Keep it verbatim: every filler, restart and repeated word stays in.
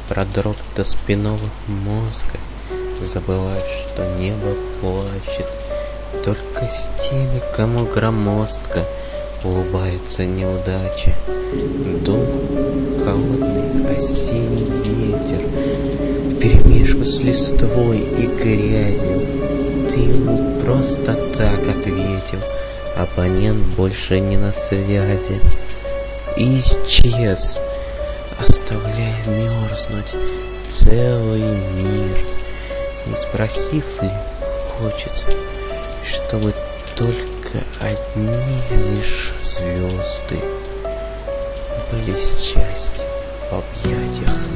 продрог до спинного мозга, забываешь, что небо плачет. Только стили, кому громоздко улыбаются неудачи. Дул холодный осенний ветер вперемешку с листвой и грязью. Ты ему просто так ответил, абонент больше не на связи. И исчез, оставляя мерзнуть целый мир, не спросив ли, хочет, чтобы только одни лишь звезды были счастьем в объятиях